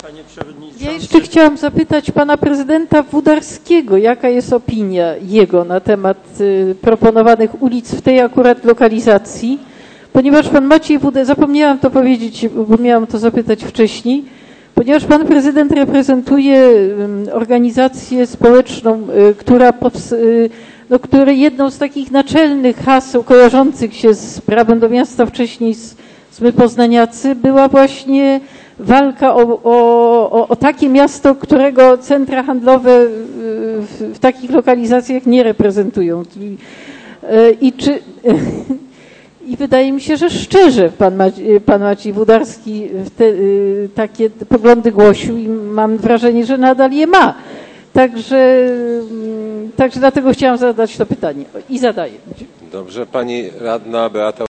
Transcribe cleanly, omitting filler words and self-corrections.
Panie Przewodniczący. Ja jeszcze chciałam zapytać pana prezydenta Wódarskiego, jaka jest opinia jego na temat proponowanych ulic w tej akurat lokalizacji, ponieważ pan Maciej Wódarski, zapomniałam to powiedzieć, bo miałam to zapytać wcześniej, ponieważ pan prezydent reprezentuje organizację społeczną, której jedną z takich naczelnych haseł kojarzących się z prawem do miasta, wcześniej z My Poznaniacy, była właśnie walka o takie miasto, którego centra handlowe w takich lokalizacjach nie reprezentują. I wydaje mi się, że szczerze pan Maciej Wódarski takie poglądy głosił i mam wrażenie, że nadal je ma. Także dlatego chciałam zadać to pytanie i zadaję. Dobrze, pani radna Beata